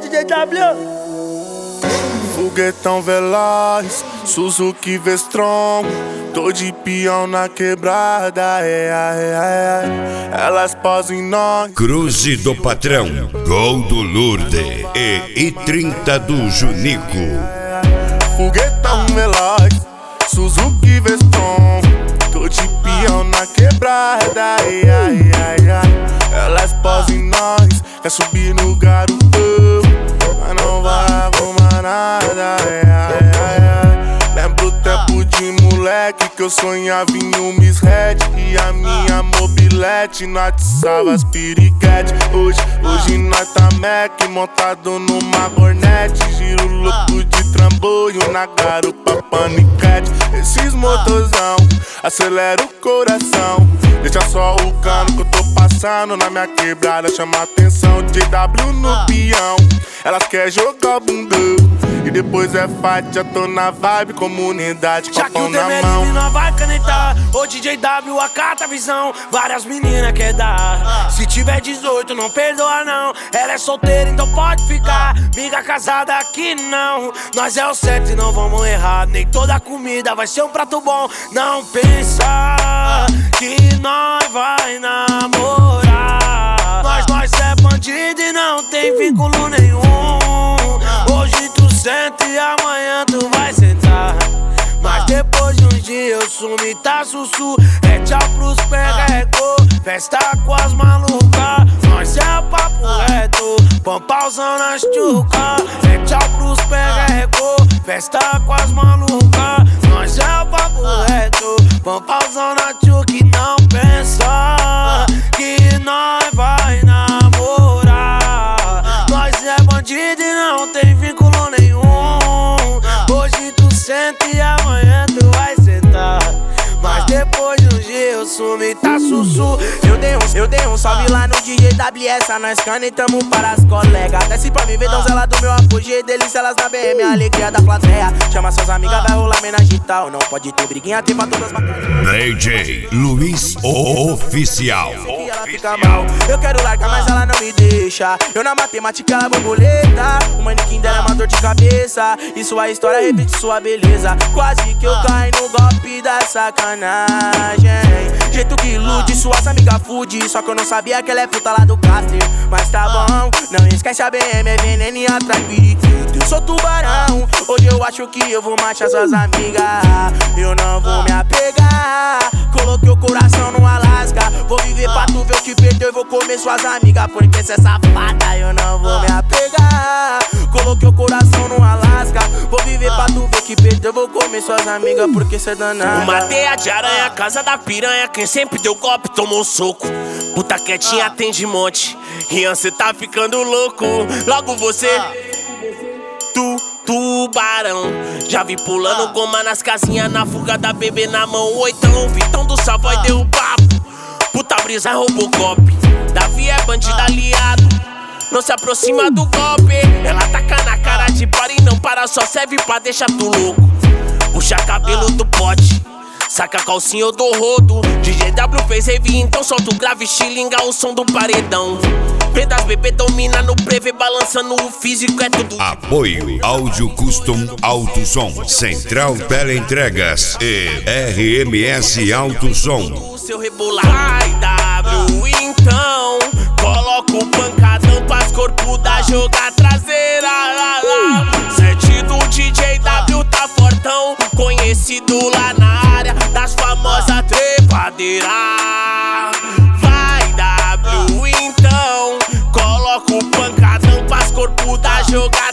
DJ W. Foguetão veloz, Suzuki V-Strom. Tô de peão na quebrada, elas posam em nós. Cruze do Patrão, Gol do Lourdes e I30 do Junico. Foguetão veloz, Suzuki V-Strom. Tô de peão na quebrada, elas posam em nós. Quer subir no garotão, mas não vai arrumar nada, Lembro o tempo de moleque que eu sonhava em um Miss Red e a minha mobilete não atiçava as piriquete. Hoje nós tá Mac montado numa Hornet, giro louco de trambolho na garupa paniquete. Esses motorzão acelera o coração, deixa só o cano que eu tô passando na minha quebrada, chama atenção. JW no peão, elas querem jogar bundão e depois é fight, já tô na vibe, comunidade com a pão na mão. Não vai canetar, o DJ W acata a visão, várias meninas quer dar. Se tiver 18 não perdoa não, ela é solteira então pode ficar. Miga casada aqui não, nós é o certo e não vamos errar. Nem toda comida vai ser um prato bom. Não pensa que nós vai namorar. Nós é bandido e não tem vínculo nenhum. Hoje tu senta e amanhã tu vai sentar. Mas depois de uns dias eu sumi, tá sussu. É tchau pros perrecô, festa com as malucas. Nós é papo reto, pampauzão na chuca. É tchau pros perrecô, festa com as malucas. Nós é papo reto, pampauzão na chuca. E não pensa que nós vai namorar. Nós é bandido e não tem vínculo nenhum. Hoje tu senta e amanhã tu vai sentar. Mas depois de um dia eu sumi, tá sussu. Eu dei um salve lá no DJ WS, nós canetamos para as colegas. Desce pra mim ver donzela do meu apogeu, delícia elas na BM, a alegria da plateia. Chama suas amigas, vai rolar homenagem tal. Não pode ter briguinha, tem pra todas bacanas. DJ Luiz Oficial. Ela fica mal, eu quero largar mas ela não me deixa. Eu na matemática ela borboleta, o manequim dela é uma dor de cabeça. E sua história repete sua beleza. Quase que eu caio no golpe da sacanagem. Jeito que ilude, suas amigas fude. Só que eu não sabia que ela é puta lá do Caster. Mas tá bom, não esquece a BM, é veneno e atrai periquito. Eu sou tubarão, hoje eu acho que eu vou machar suas amigas. Eu não vou me apegar, coloquei o coração no Alasca. Vou viver pra tu ver o que perdeu e vou comer suas amigas. Porque cê é safada, eu não vou me apegar. Coloquei o coração no Alasca. Vou viver pra tu ver o que perdeu, vou comer suas amigas. Porque cê é danada. Uma teia de aranha, casa da piranha. Quem sempre deu golpe tomou um soco. Puta quietinha tem de monte. Rian, cê tá ficando louco. Logo você, tubarão. Já vi pulando goma nas casinhas, na fuga da bebê na mão. Oitão, Vitão do Savoy deu papo. Puta brisa Robocop. Davi é bandido aliado, não se aproxima do golpe. Ela taca na cara de para e não para, só serve pra deixar tu louco. Puxa cabelo do pote, saca a calcinha do rodo. DJ W fez rave, então solta o grave, xilinga o som do paredão. Pedas bebê domina no prevê, balançando o físico, é tudo. Apoio Áudio Custom Alto Som, Central Teleentregas e RMS Alto Som. O seu rebolar. Vai W então, coloca o pancadão pras corpo da joga traseira. Sete do DJ W tá fortão, conhecido lá na área das famosas trepadeiras. Vai W então, coloca o pancadão pras corpo da joga